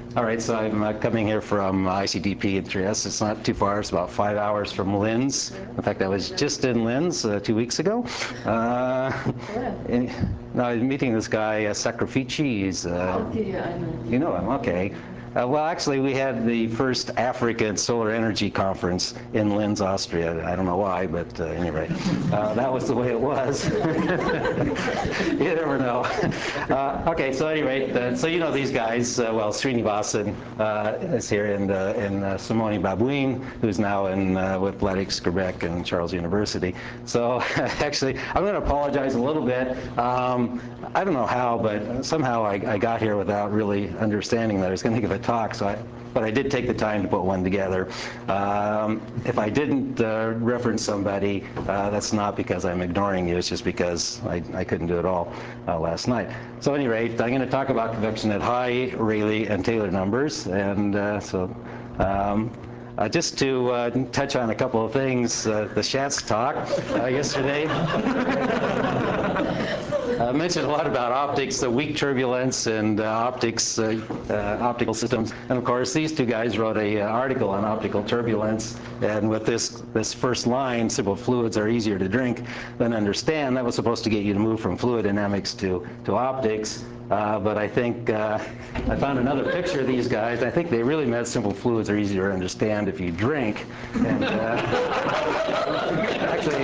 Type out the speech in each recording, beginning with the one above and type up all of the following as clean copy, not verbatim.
All right, so I'm coming here from ICDP in Trieste. It's not too far. It's about 5 hours from Linz. In fact, I was just in Linz 2 weeks ago. No, I was meeting this guy, Sacrifici. He's, Okay, I know. you know him, okay. Well, actually, we had the first African Solar Energy Conference in Linz, Austria. I don't know why, but anyway, that was the way it was. You never know. Okay, so anyway, so you know these guys. Well, Srinivasan is here, and Simone Babouin, who's now in with Athletics Quebec and Charles University. So actually, I'm going to apologize a little bit. I don't know how, but somehow I got here without really understanding that I was going to give a talk. But I did take the time to put one together. If I didn't reference somebody, that's not because I'm ignoring you. It's just because I couldn't do it all last night. So at any rate, I'm going to talk about convection at high Rayleigh and Taylor numbers. And just to touch on a couple of things, the Schatz talk yesterday. I mentioned a lot about optics, the weak turbulence, and optical systems. And of course, these two guys wrote an article on optical turbulence. And with this first line, simple fluids are easier to drink than understand, that was supposed to get you to move from fluid dynamics to optics. But I think I found another picture of these guys. I think they really meant simple fluids are easier to understand if you drink. And actually,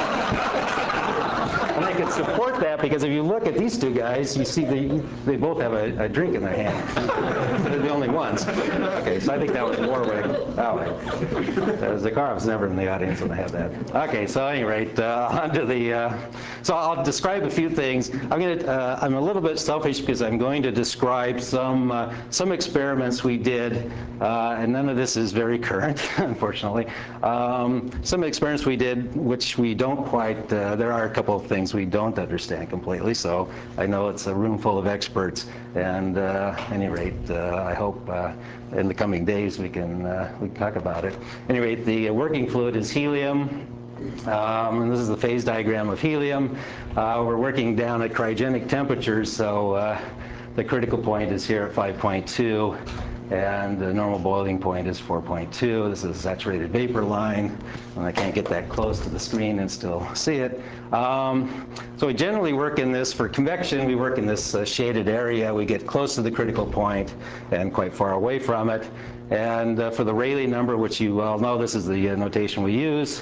and I can support that because if you look at these two guys, you see they both have a drink in their hand. They're the only ones. Okay, so I think that was Warwick. Oh, Zakharov's never in the audience when I have that. Okay, so at any rate, on to the. So I'll describe a few things. I'm a little bit selfish because I'm going to describe some experiments we did, and none of this is very current, unfortunately. Some experiments we did, which we don't quite. There are a couple of things we don't understand completely. So I know it's a room full of experts, and at any rate, I hope in the coming days we can talk about it. At any rate, the working fluid is helium. And this is the phase diagram of helium. We're working down at cryogenic temperatures, so the critical point is here at 5.2, and the normal boiling point is 4.2. This is a saturated vapor line, and I can't get that close to the screen and still see it. So we generally work in this, for convection, we work in this shaded area. We get close to the critical point and quite far away from it. And for the Rayleigh number, which you all know, this is the notation we use,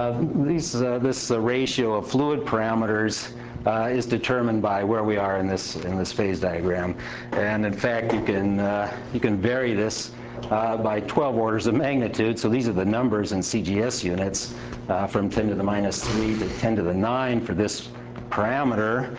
this ratio of fluid parameters is determined by where we are in this phase diagram. And in fact, you can vary this by 12 orders of magnitude. So these are the numbers in CGS units, from 10 to the minus 3 to 10 to the 9 for this parameter.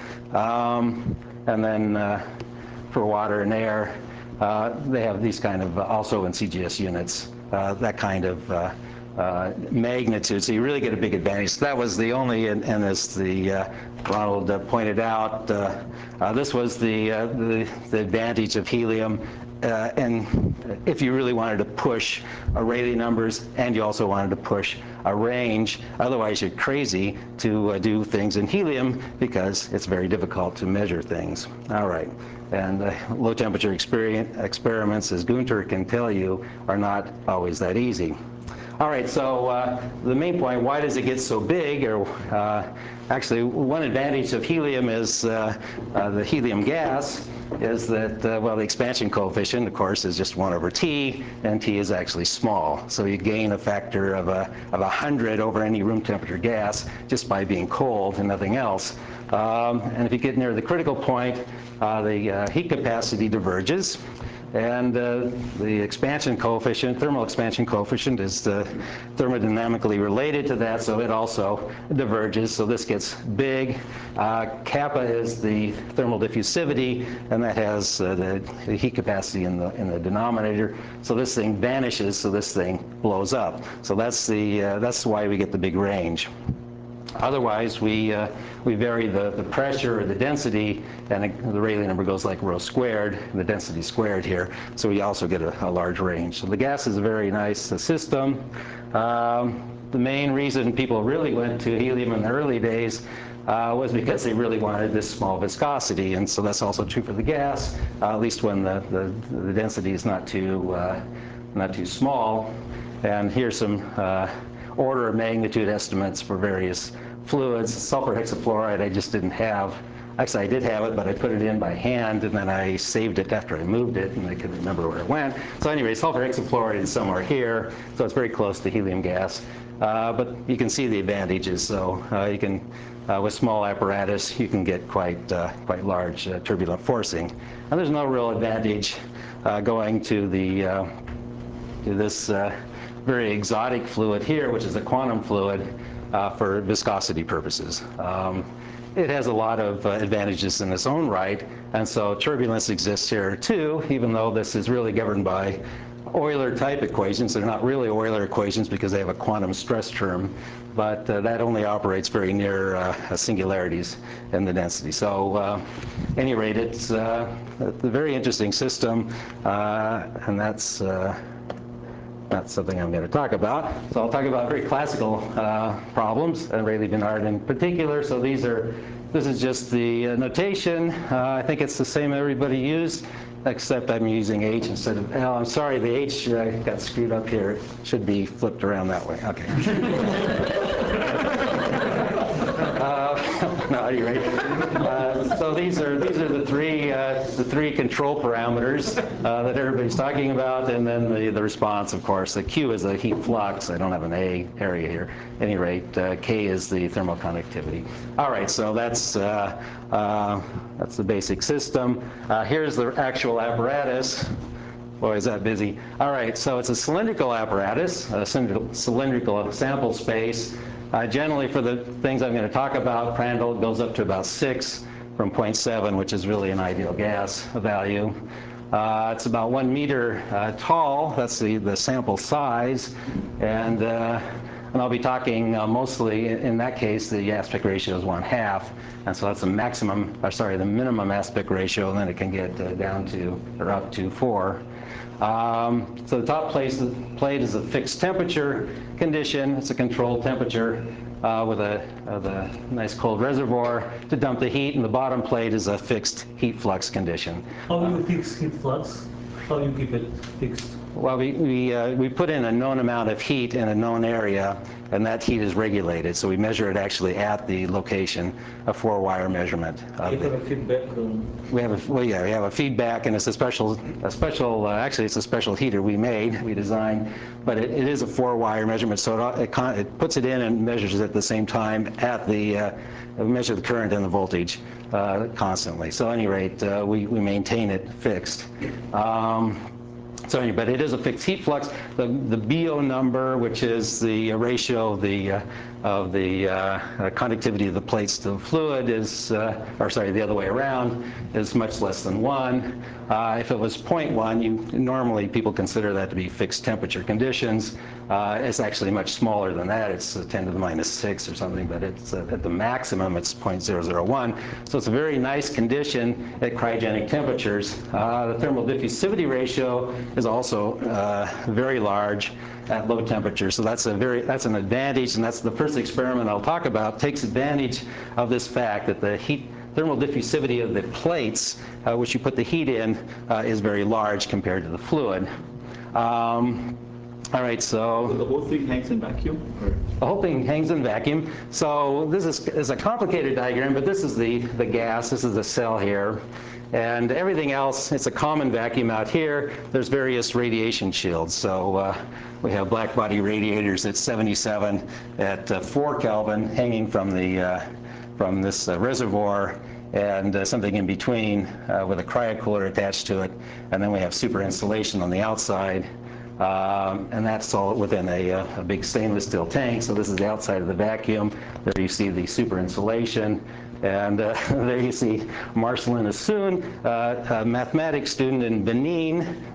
And then for water and air, they have these kind of, also in CGS units, that kind of magnitude. So you really get a big advantage. So that was the only, and as Ronald pointed out, this was the advantage of helium. And if you really wanted to push Rayleigh numbers, and you also wanted to push a range, otherwise you're crazy to do things in helium because it's very difficult to measure things. All right, and low temperature experiments, as Gunter can tell you, are not always that easy. All right, so the main point, why does it get so big? Or actually, one advantage of helium is the helium gas is that, well, the expansion coefficient, of course, is just 1 over T, and T is actually small. So you gain a factor of 100 over any room temperature gas just by being cold and nothing else. And if you get near the critical point, the heat capacity diverges. And the expansion coefficient, thermal expansion coefficient, is thermodynamically related to that, so it also diverges. So this gets big. Kappa is the thermal diffusivity, and that has the heat capacity in the denominator. So this thing vanishes, so this thing blows up. So that's why we get the big range. Otherwise, we vary the pressure or the density, and the Rayleigh number goes like rho squared, and the density squared here, so we also get a large range. So the gas is a very nice system. The main reason people really went to helium in the early days was because they really wanted this small viscosity, and so that's also true for the gas, at least when the density is not too small. And here's some order of magnitude estimates for various fluids. Sulfur hexafluoride I just didn't have. Actually, I did have it, but I put it in by hand, and then I saved it after I moved it, and I couldn't remember where it went. So anyway, sulfur hexafluoride is somewhere here, so it's very close to helium gas. But you can see the advantages. So you can, with small apparatus, you can get quite large turbulent forcing. And there's no real advantage going to this very exotic fluid here, which is a quantum fluid, for viscosity purposes. It has a lot of advantages in its own right, and so turbulence exists here too, even though this is really governed by Euler-type equations. They're not really Euler equations because they have a quantum stress term, but that only operates very near singularities in the density. So at any rate, it's a very interesting system, and that's something I'm going to talk about. So I'll talk about very classical problems, and Rayleigh-Benard in particular. So this is just the notation. I think it's the same everybody used, except I'm using H instead of L. I'm sorry, the H got screwed up here. It should be flipped around that way. Okay. No, at any rate. So these are the three control parameters that everybody's talking about, and then the response, of course. The Q is a heat flux. I don't have an A area here. At any rate, K is the thermal conductivity. All right, so that's the basic system. Here's the actual apparatus. Boy, is that busy. All right, so it's a cylindrical apparatus, a cylindrical sample space. Generally, for the things I'm going to talk about, Prandtl goes up to about 6 from 0.7, which is really an ideal gas value. It's about 1 meter tall. That's the sample size. And I'll be talking mostly, in that case, the aspect ratio is 1/2. And so that's the minimum aspect ratio, and then it can get down to, or up to 4. So the top plate is a fixed temperature condition. It's a controlled temperature with a nice cold reservoir to dump the heat, and the bottom plate is a fixed heat flux condition. How do you fix heat flux? How do you keep it fixed? Well, we put in a known amount of heat in a known area, and that heat is regulated. So we measure it actually at the location, a 4-wire measurement. You have a feedback? We have a feedback, and it's actually it's a special heater we designed, but it is a 4-wire measurement, so it puts it in and measures it at the same time at we measure the current and the voltage constantly. So at any rate, we maintain it fixed. But it is a fixed heat flux. The BO number, which is the ratio of the conductivity of the plates to the fluid, is, the other way around, is much less than 1. If it was 0.1, normally people consider that to be fixed temperature conditions. It's actually much smaller than that. It's 10 to the minus 6 or something, but it's at the maximum it's 0.001. So it's a very nice condition at cryogenic temperatures. The thermal diffusivity ratio is also very large at low temperatures. So that's an advantage, and that's the first experiment I'll talk about. Takes advantage of this fact that the thermal diffusivity of the plates, which you put the heat in, is very large compared to the fluid. All right, so the whole thing hangs in vacuum? Or? The whole thing hangs in vacuum. So this is a complicated diagram, but this is the gas. This is the cell here. And everything else, it's a common vacuum out here. There's various radiation shields. So we have black body radiators at 77 at 4 Kelvin hanging from this reservoir, and something in between with a cryocooler attached to it. And then we have super insulation on the outside. And that's all within a big stainless steel tank. So this is the outside of the vacuum. There you see the super insulation. And there you see Marcelin Assoun, a mathematics student in Benin,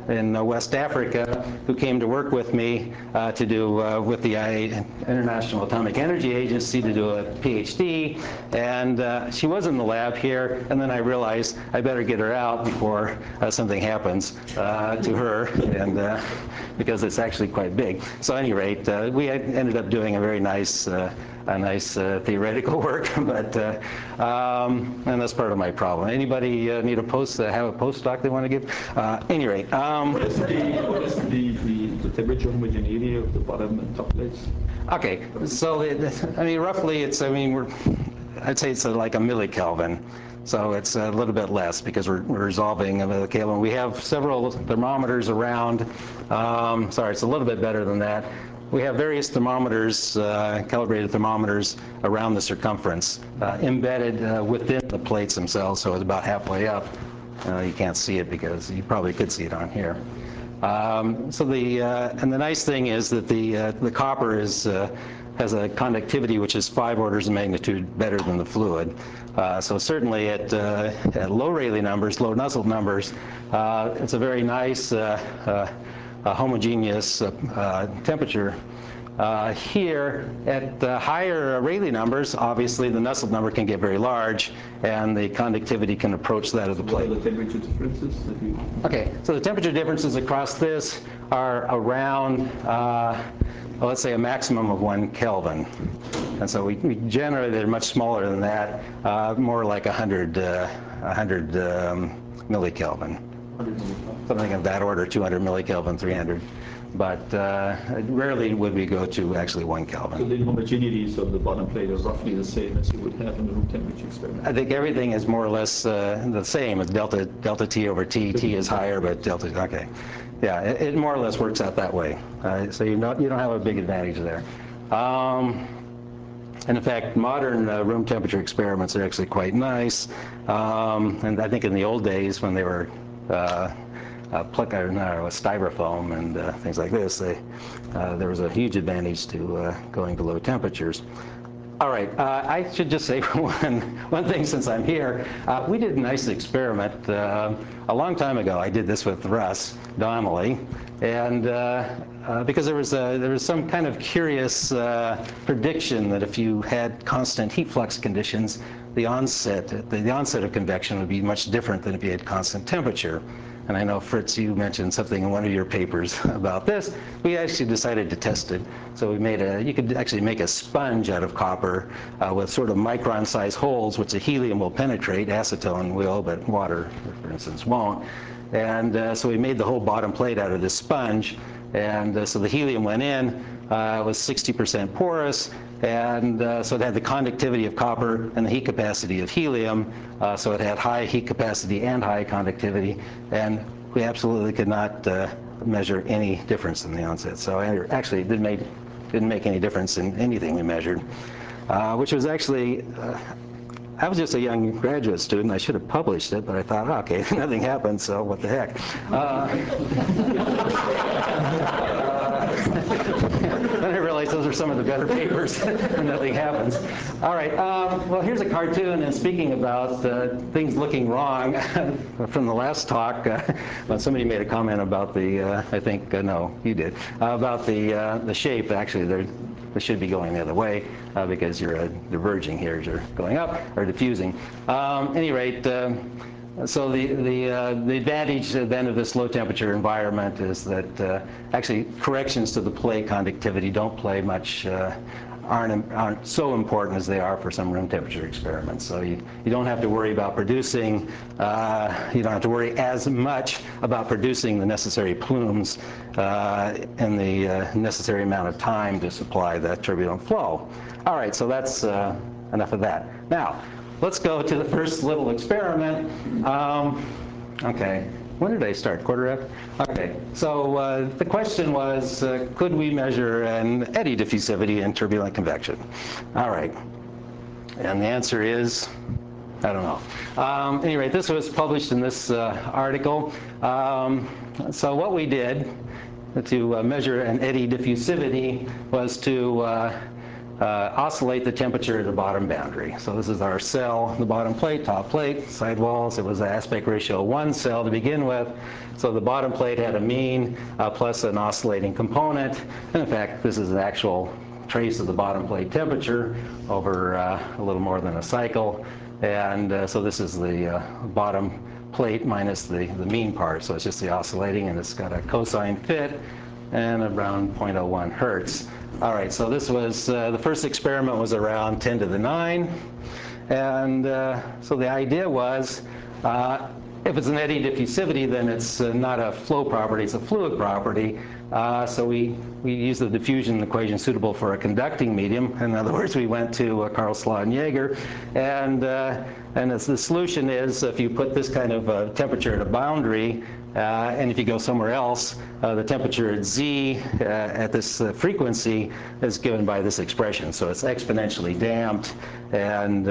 in West Africa who came to work with me to do with the International Atomic Energy Agency to do a PhD, and she was in the lab here, and then I realized I better get her out before something happens to her, and because it's actually quite big. So at any rate, we ended up doing a very nice theoretical work, but and that's part of my problem. Anybody need have a postdoc they want to give? Any rate. What is the temperature homogeneity of the bottom and top plates? Okay, so I mean, roughly, I'd say it's like a millikelvin. So it's a little bit less because we're resolving a millikelvin. We have several thermometers around. Sorry, it's a little bit better than that. We have various thermometers, calibrated thermometers around the circumference, embedded within the plates themselves, so it's about halfway up. You can't see it because you probably could see it on here. And the nice thing is that the copper has a conductivity which is 5 orders of magnitude better than the fluid. So certainly at low Rayleigh numbers, low Nusselt numbers, it's a very nice homogeneous temperature. Here, at higher Rayleigh numbers, obviously the Nusselt number can get very large, and the conductivity can approach that of the plate. What are the temperature differences that you... Okay, so the temperature differences across this are around, well, let's say a maximum of 1 Kelvin. And so we generally, they're much smaller than that, more like 100 millikelvin. Something of that order, 200 millikelvin, 300. But rarely would we go to actually 1 Kelvin. So the homogeneities of the bottom plate are roughly the same as you would have in the room temperature experiment? I think everything is more or less the same. It's delta T over T. T is higher, but delta, okay. Yeah, it more or less works out that way. So you don't have a big advantage there. And in fact, modern room temperature experiments are actually quite nice. And I think in the old days when they were styrofoam and things like this, there was a huge advantage to going to low temperatures. All right, I should just say one thing since I'm here. We did a nice experiment a long time ago. I did this with Russ Donnelly, and because there was some kind of curious prediction that if you had constant heat flux conditions, the onset of convection would be much different than if you had constant temperature. And I know, Fritz, you mentioned something in one of your papers about this. We actually decided to test it. So we you could actually make a sponge out of copper with sort of micron-sized holes, which the helium will penetrate. Acetone will, but water, for instance, won't. And so we made the whole bottom plate out of this sponge. And so the helium went in. It was 60% porous. And so it had the conductivity of copper and the heat capacity of helium. So it had high heat capacity and high conductivity. And we absolutely could not measure any difference in the onset. So actually, it didn't make any difference in anything we measured, which was actually, I was just a young graduate student. I should have published it, but I thought, okay, nothing happened, so what the heck. Then I realized those are some of the better papers, and nothing happens. All right, well, here's a cartoon, and speaking about things looking wrong, from the last talk, when somebody made a comment about I think, no, you did, about the shape. Actually, they should be going the other way because you're diverging here as you're going up, or diffusing. At any rate, so the advantage then of this low temperature environment is that actually corrections to the plate conductivity don't play much, aren't so important as they are for some room temperature experiments. So you don't have to worry about producing, you don't have to worry as much about producing the necessary plumes in the necessary amount of time to supply the turbulent flow. All right, so that's enough of that. Now, let's go to the first little experiment. Okay, when did I start? Quarter after? Okay, so the question was, could we measure an eddy diffusivity in turbulent convection? All right, and the answer is, I don't know. Anyway, this was published in this article. So what we did to measure an eddy diffusivity was to oscillate the temperature at the bottom boundary. So this is our cell, the bottom plate, top plate, side walls. It was an aspect ratio 1 cell to begin with. So the bottom plate had a mean plus an oscillating component. And in fact, this is an actual trace of the bottom plate temperature over a little more than a cycle. And so this is the bottom plate minus the mean part. So it's just the oscillating, and it's got a cosine fit and around 0.01 hertz. All right, so this was, the first experiment was around 10 to the 9. And so the idea was, if it's an eddy diffusivity, then it's not a flow property, it's a fluid property. So we use the diffusion equation suitable for a conducting medium. In other words, we went to Karl Sladen-Jaeger, and as the solution is, if you put this kind of temperature at a boundary, and if you go somewhere else, the temperature at Z at this frequency is given by this expression. So it's exponentially damped, and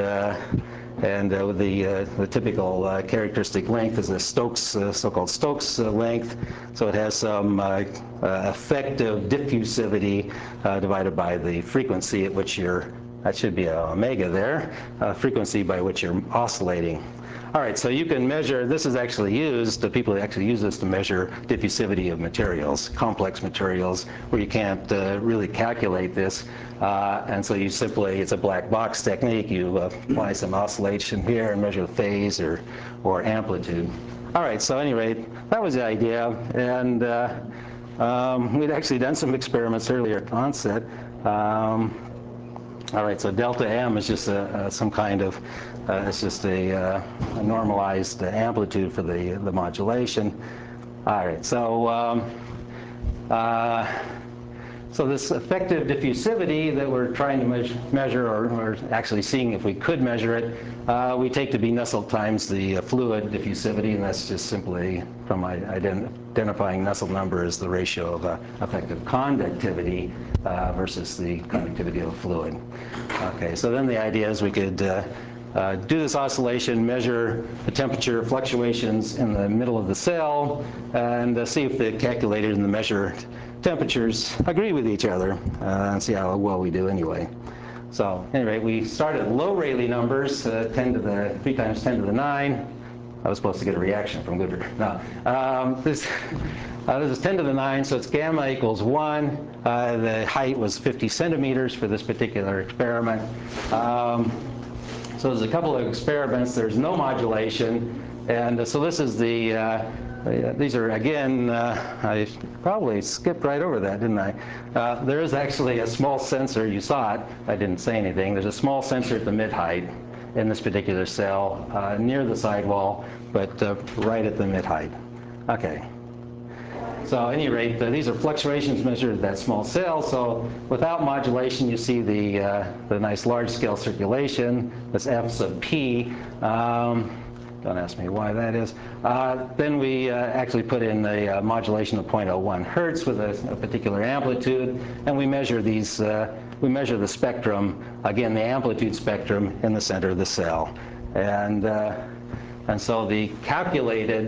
the typical characteristic length is a Stokes, so-called Stokes length. So it has some effective diffusivity divided by the frequency at which you're, that should be an omega there, frequency by which you're oscillating. All right, so you can measure, this is actually used, the people actually use this to measure diffusivity of materials, complex materials, where you can't really calculate this. And so you simply, it's a black box technique. You apply some oscillation here and measure the phase or amplitude. All right, so anyway, that was the idea. And we'd actually done some experiments earlier at onset. All right, so delta M is just some kind of, it's just a normalized amplitude for the modulation. All right, so so this effective diffusivity that we're trying to measure, or actually seeing if we could measure it, we take to be Nusselt times the fluid diffusivity, and that's just simply from identifying Nusselt number as the ratio of effective conductivity versus the conductivity of a fluid. Okay, so then the idea is we could do this oscillation, measure the temperature fluctuations in the middle of the cell, and see if the calculated and the measured temperatures agree with each other, and see how well we do anyway. So anyway, we started at low Rayleigh numbers, 3 times 10 to the 9. I was supposed to get a reaction from Goodrich. No. This is 10 to the 9, so it's gamma equals 1. The height was 50 centimeters for this particular experiment. So there's a couple of experiments. There's no modulation. And so this is the, these are, again, I probably skipped right over that, didn't I? There is actually a small sensor. You saw it. I didn't say anything. There's a small sensor at the mid-height in this particular cell, near the sidewall, but right at the mid-height. Okay. So at any rate, these are fluctuations measured at that small cell. So without modulation, you see the nice large-scale circulation. This F sub P. Don't ask me why that is. Then we actually put in a modulation of 0.01 hertz with a particular amplitude, and we measure these. We measure the spectrum, again, the amplitude spectrum in the center of the cell, and so the calculated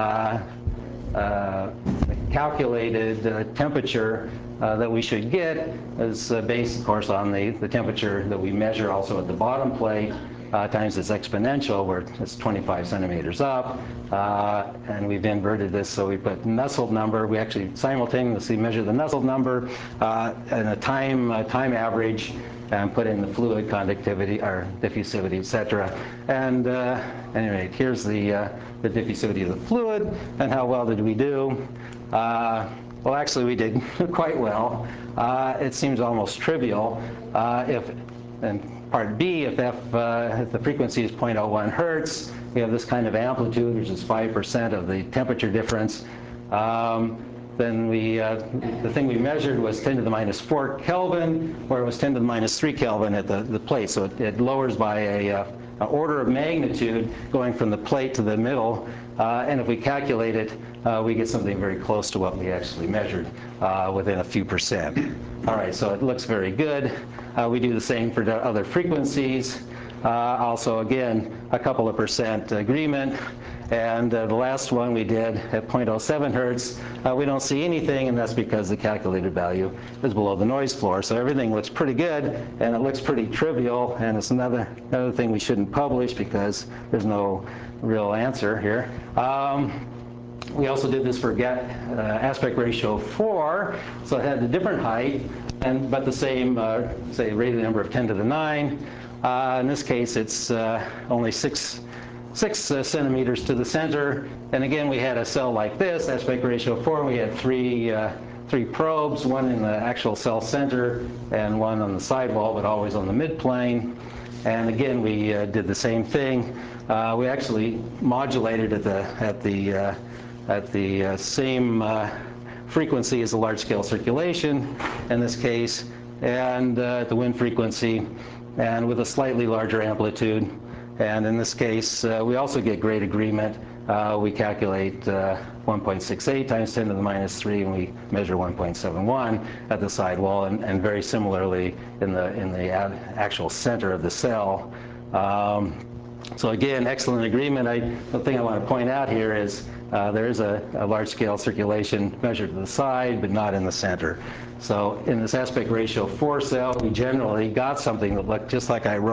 temperature that we should get is based, of course, on the temperature that we measure also at the bottom plate. Times its exponential, where it's 25 centimeters up, and we've inverted this, so we put Nusselt number. We actually simultaneously measure the Nusselt number and a time average, and put in the fluid conductivity or diffusivity, etc. And anyway, here's the diffusivity of the fluid, and how well did we do? Well, actually, we did quite well. It seems almost trivial and part B, if the frequency is 0.01 hertz, we have this kind of amplitude, which is 5% of the temperature difference. Then the thing we measured was 10 to the minus 4 Kelvin, where it was 10 to the minus 3 Kelvin at the plate. So it lowers by an order of magnitude going from the plate to the middle. And if we calculate it, we get something very close to what we actually measured within a few percent. All right, so it looks very good. We do the same for the other frequencies. Also, again, a couple of percent agreement. And the last one we did at 0.07 hertz, we don't see anything, and that's because the calculated value is below the noise floor. So everything looks pretty good, and it looks pretty trivial, and it's another thing we shouldn't publish because there's no real answer here. We also did this for aspect ratio 4, so it had a different height, but the same, say, Rayleigh number of 10 to the 9. In this case, it's only 6 centimeters to the center, and again we had a cell like this, aspect ratio 4. We had three probes, one in the actual cell center and one on the sidewall, but always on the midplane. And again, we did the same thing. We actually modulated at the same frequency as the large-scale circulation in this case, and at the wind frequency, and with a slightly larger amplitude. And in this case, we also get great agreement. We calculate 1.68 times 10 to the minus 3, and we measure 1.71 at the sidewall, and very similarly in the actual center of the cell. So again, excellent agreement. The thing I want to point out here is there is a large-scale circulation measured to the side, but not in the center. So in this aspect ratio 4 cell, we generally got something that looked just like I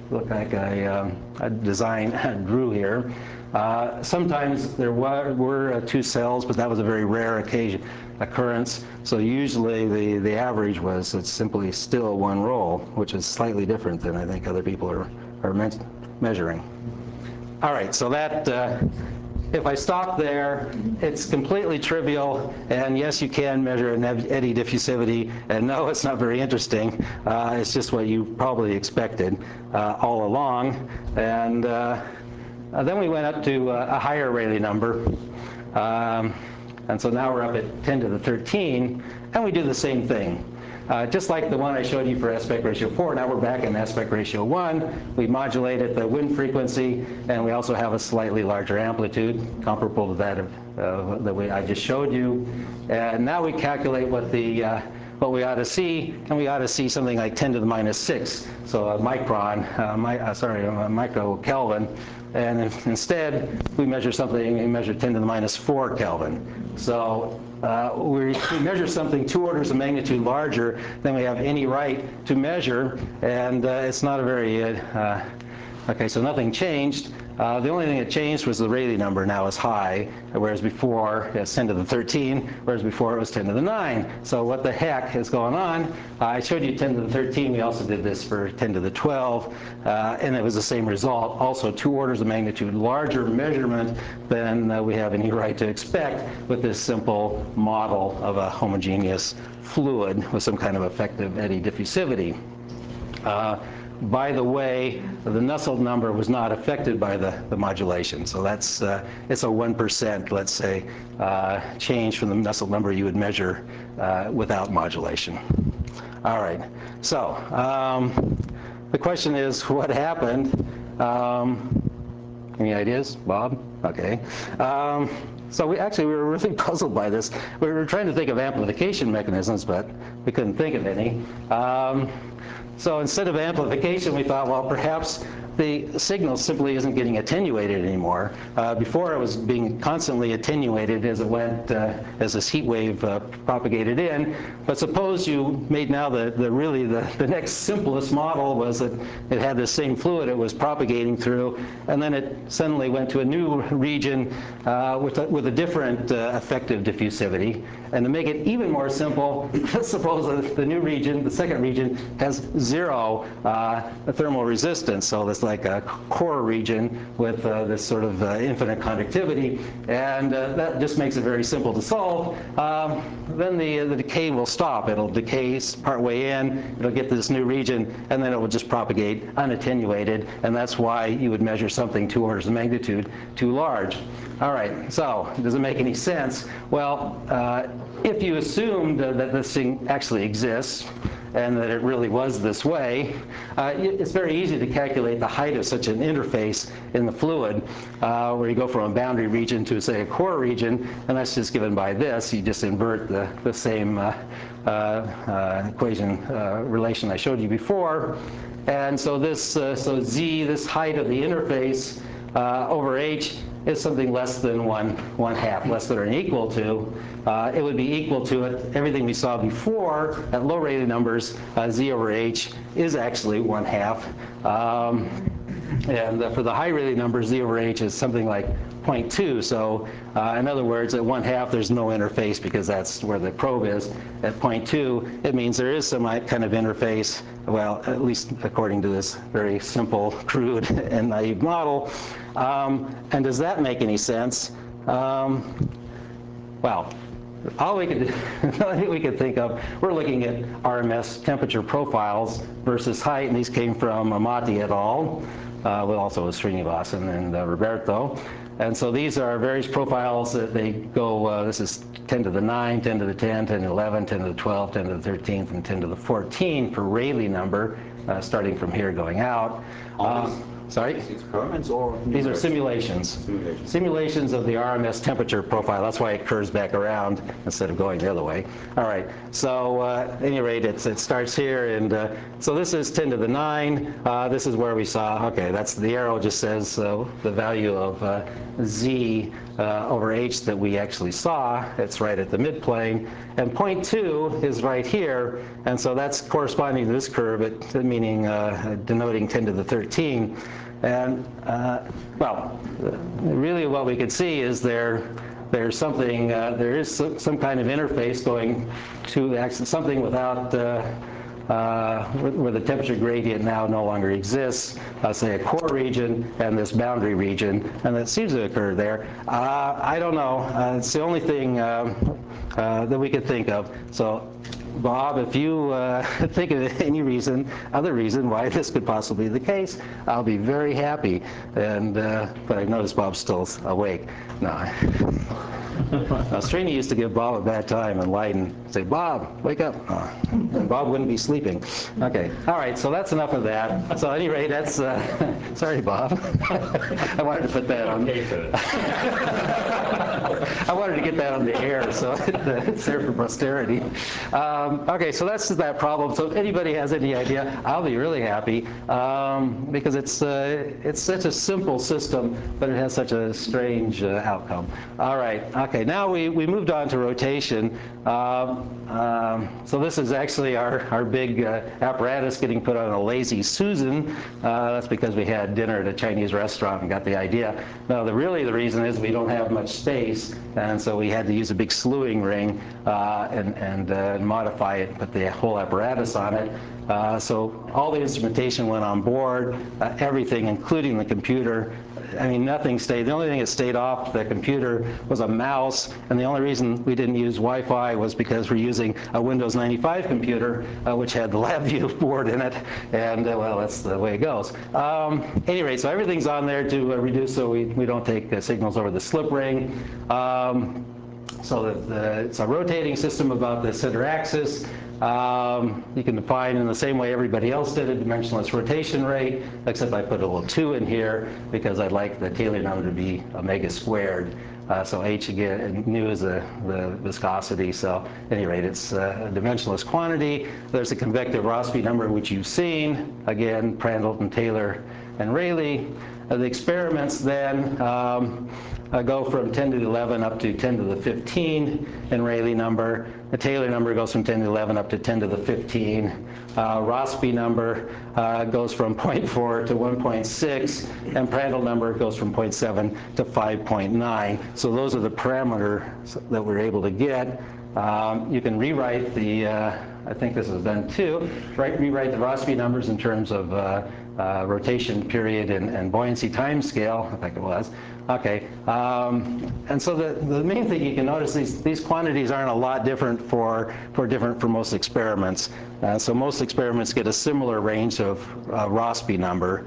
drew here. Sometimes there were 2 cells, but that was a very rare occurrence. So usually the average was it's simply still 1 roll, which is slightly different than I think other people are measuring. All right, so that if I stop there, it's completely trivial, and yes, you can measure an eddy diffusivity, and no, it's not very interesting. It's just what you probably expected all along. And then we went up to a higher Rayleigh number, and so now we're up at 10 to the 13, and we do the same thing. Just like the one I showed you for aspect ratio 4, now we're back in aspect ratio 1. We modulate at the wind frequency, and we also have a slightly larger amplitude, comparable to that of the way I just showed you. And now we calculate what we ought to see, and we ought to see something like 10 to the minus 6, so a micron, a microkelvin. And instead, we measure 10 to the minus 4 Kelvin. So we measure something 2 orders of magnitude larger than we have any right to measure, and it's not a very, okay, so nothing changed. The only thing that changed was the Rayleigh number now is high, whereas before it's 10 to the 13, whereas before it was 10 to the 9. So what the heck is going on? I showed you 10 to the 13. We also did this for 10 to the 12, and it was the same result. Also 2 orders of magnitude larger measurement than we have any right to expect with this simple model of a homogeneous fluid with some kind of effective eddy diffusivity. By the way, the Nusselt number was not affected by the modulation, so that's it's a 1%, let's say, change from the Nusselt number you would measure without modulation. All right, so the question is, what happened? Any ideas, Bob? Okay. So we were really puzzled by this. We were trying to think of amplification mechanisms, but we couldn't think of any. So instead of amplification, we thought, well, perhaps the signal simply isn't getting attenuated anymore. Before, it was being constantly attenuated as it went, as this heat wave propagated in. But suppose you made now the next simplest model was that it had the same fluid it was propagating through, and then it suddenly went to a new region with a different effective diffusivity. And to make it even more simple, let's suppose that the new region, the second region, has 0 thermal resistance. So that's like a core region with this sort of infinite conductivity, and that just makes it very simple to solve. Then the decay will stop. It'll decay partway in, it'll get to this new region, and then it will just propagate unattenuated, and that's why you would measure something 2 orders of magnitude too large. All right, so does it make any sense? Well, if you assumed that this thing actually exists, and that it really was this way. It's very easy to calculate the height of such an interface in the fluid, where you go from a boundary region to, say, a core region, and that's just given by this. You just invert the same equation relation I showed you before. And so this, so z, this height of the interface over h, is something less than one half, less than or equal to. It would be equal to it. Everything we saw before at low Rayleigh numbers, z over h is actually 1/2. And for the high Rayleigh numbers, z over h is something like 0.2. So in other words, at 1/2, there's no interface because that's where the probe is. At 0.2, it means there is some kind of interface, well, at least according to this very simple, crude, and naive model. And does that make any sense? Well, all we could think of, we're looking at RMS temperature profiles versus height, and these came from Amati et al., also with Srinivasan and Roberto. And so these are various profiles that they go, this is 10 to the 9, 10 to the 10, 10 to the 11, 10 to the 12, 10 to the 13th, and 10 to the 14 for Rayleigh number, starting from here going out. Sorry? Experiments or? These are simulations. Simulations of the RMS temperature profile. That's why it curves back around instead of going the other way. All right. So at any rate, it starts here. And so this is 10 to the 9. This is where we saw, okay, that's the arrow just says the value of z over h that we actually saw. It's right at the midplane. And 0.2 is right here. And so that's corresponding to this curve, meaning denoting 10 to the 13. And well, really what we could see is there's something, there is some kind of interface going to something without, where the temperature gradient now no longer exists, say a core region and this boundary region, and that seems to occur there. I don't know. It's the only thing that we could think of. So, Bob, if you think of any other reason why this could possibly be the case, I'll be very happy. And but I noticed Bob's still awake. No. Now, Srini used to give Bob a bad time and light and say, "Bob, wake up." And Bob wouldn't be sleeping. Okay. All right. So that's enough of that. So at any rate, that's sorry, Bob. I wanted to put that on. I wanted to get that on the air, so it's there for posterity. Okay, so that's that problem. So if anybody has any idea, I'll be really happy because it's such a simple system, but it has such a strange outcome. All right. Okay. Now we moved on to rotation. So this is actually our big apparatus getting put on a Lazy Susan. That's because we had dinner at a Chinese restaurant and got the idea. No, really the reason is we don't have much space, and so we had to use a big slewing ring and modify it, put the whole apparatus on it. So all the instrumentation went on board, everything, including the computer. I mean, nothing stayed. The only thing that stayed off the computer was a mouse, and the only reason we didn't use Wi-Fi was because we're using a Windows 95 computer, which had the LabVIEW board in it, and well, that's the way it goes. Anyway, so everything's on there to reduce so we don't take signals over the slip ring. So it's a rotating system about the center axis. You can define in the same way everybody else did a dimensionless rotation rate, except I put a little 2 in here because I'd like the Taylor number to be omega squared. So h again, nu is the viscosity. So at any rate, it's a dimensionless quantity. There's a convective Rossby number, which you've seen. Again, Prandtl and Taylor and Rayleigh. The experiments then go from 10 to the 11 up to 10 to the 15 in Rayleigh number. The Taylor number goes from 10 to the 11 up to 10 to the 15. Rossby number goes from 0.4 to 1.6, and Prandtl number goes from 0.7 to 5.9. So those are the parameters that we're able to get. You can rewrite the, I think this is done too, rewrite the Rossby numbers in terms of rotation period and buoyancy time scale, I think it was. Okay, and so the main thing you can notice, these quantities aren't a lot different for most experiments. So most experiments get a similar range of Rossby number.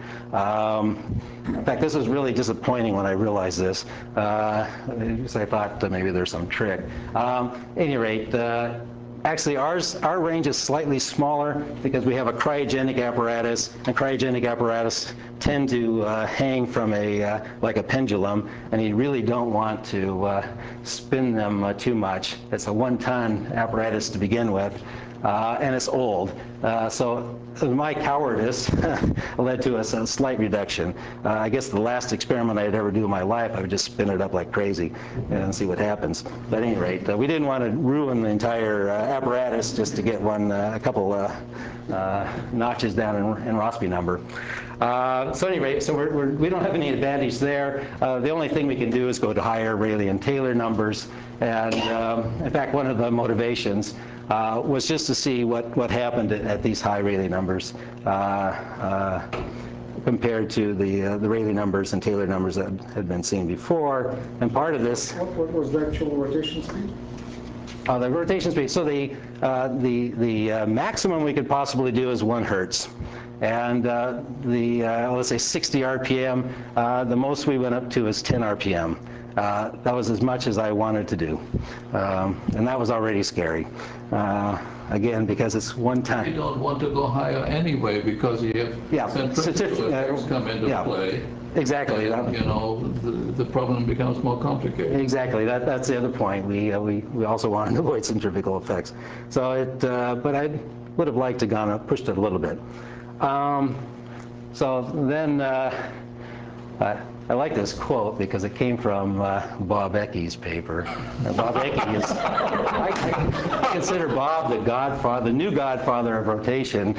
In fact, this was really disappointing when I realized this, because I thought maybe there's some trick. At any rate, Actually, our range is slightly smaller because we have a cryogenic apparatus, and cryogenic apparatus tend to hang from like a pendulum, and you really don't want to spin them too much. It's a 1-ton apparatus to begin with, and it's old. So my cowardice led to a slight reduction. I guess the last experiment I'd ever do in my life, I would just spin it up like crazy and see what happens. But at any rate, we didn't want to ruin the entire apparatus just to get a couple notches down in Rossby number. So at any rate, so we don't have any advantage there. The only thing we can do is go to higher Rayleigh and Taylor numbers. And in fact, one of the motivations was just to see what happened at these high Rayleigh numbers compared to the Rayleigh numbers and Taylor numbers that had been seen before. And part of this. What was the actual rotation speed? The rotation speed. So the maximum we could possibly do is 1 hertz. And let's say 60 RPM, the most we went up to is 10 RPM. That was as much as I wanted to do. And that was already scary. Again, because it's 1 ton. You don't want to go higher anyway because you have centrifugal effects come into play. Exactly. And, you know, the problem becomes more complicated. Exactly. That's the other point. We also wanted to avoid centrifugal effects. So but I would have liked to pushed it a little bit. So then I like this quote because it came from Bob Ecke's paper. And Bob Ecke is, I consider Bob the new godfather of rotation.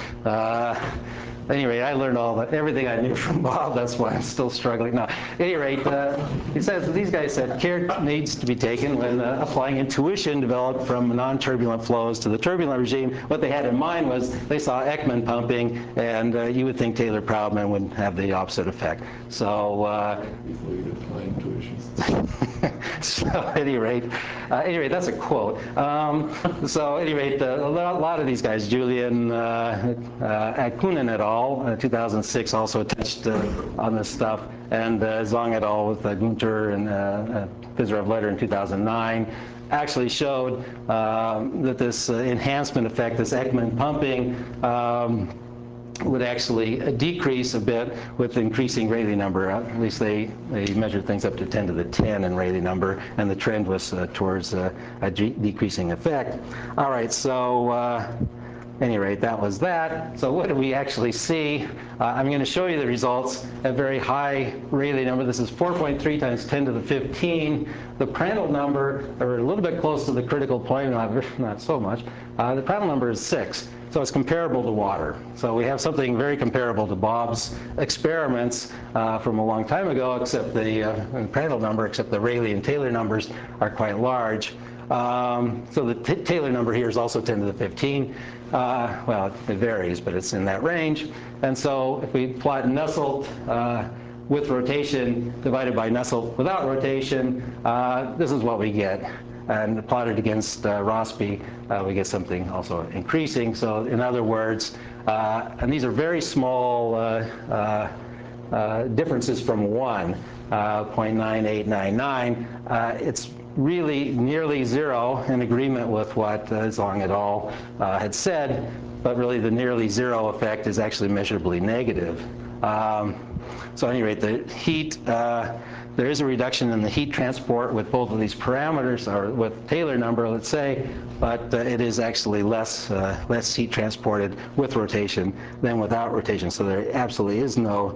At any rate, I learned everything I knew from Bob. That's why I'm still struggling. No, at any rate, he says, these guys said, care needs to be taken when applying intuition developed from non-turbulent flows to the turbulent regime. What they had in mind was they saw Ekman pumping, and you would think Taylor-Proudman would have the opposite effect. So, Before you apply intuition. so at any rate, that's a quote. So at any rate, a lot of these guys, Julian Akunin et al., 2006 also touched on this stuff, and Zhang et al. With Gunter and Fizerev-Leder in 2009 actually showed that this enhancement effect, this Ekman pumping, would actually decrease a bit with increasing Rayleigh number. At least they measured things up to 10 to the 10 in Rayleigh number, and the trend was towards a decreasing effect. All right, so at any rate, that was that. So what do we actually see? I'm going to show you the results at very high Rayleigh number. This is 4.3 times 10 to the 15. The Prandtl number, are a little bit close to the critical point, not so much. The Prandtl number is 6. So it's comparable to water. So we have something very comparable to Bob's experiments from a long time ago, except the Prandtl number, except the Rayleigh and Taylor numbers are quite large. So the Taylor number here is also 10 to the 15. Well, it varies, but it's in that range. And so if we plot Nusselt with rotation divided by Nusselt without rotation, this is what we get. And plotted against Rossby, we get something also increasing. So in other words, and these are very small differences from 1, 0.9899. It's really nearly 0 in agreement with what Zhang et al. Had said, but really the nearly 0 effect is actually measurably negative. So at any rate, the heat, there is a reduction in the heat transport with both of these parameters, or with Taylor number, let's say, but it is actually less heat transported with rotation than without rotation. So there absolutely is no